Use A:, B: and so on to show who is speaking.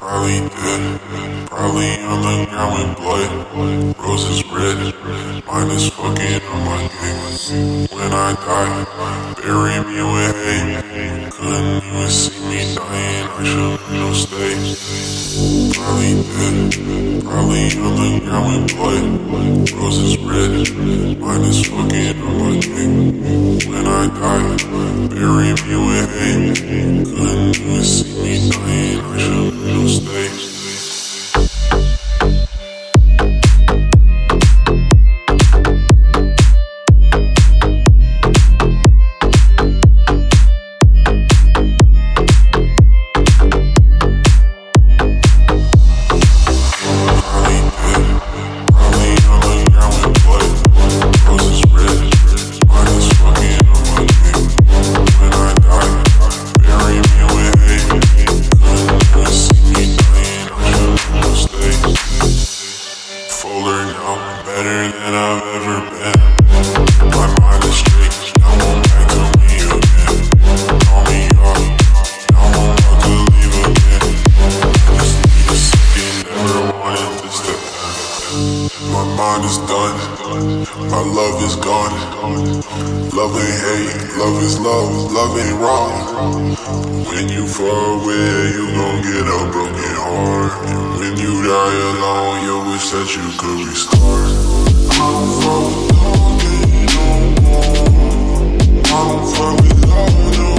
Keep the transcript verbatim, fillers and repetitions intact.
A: Probably dead, probably on the ground with blood. Roses red, mine is fucking on my game. When I die, bury me with hate. Couldn't even see me dying, I should've no stay. Probably dead, probably on the ground with blood. Roses red, mine is fucking on my game. When I die, bury me with hate. Couldn't even see me dying, I should've no stay. Better than I've ever been. My mind is straight, now I'm back to me again. Call me up, now I'm about to leave again. Just need a second, never wanted this to end. My mind is done, my love is gone. Love ain't hate, love is love, love ain't wrong. When you fall away, you gon' get a broken heart. When you die alone, you wish that you could restart. I'm falling low, no more. I'm falling low, no more.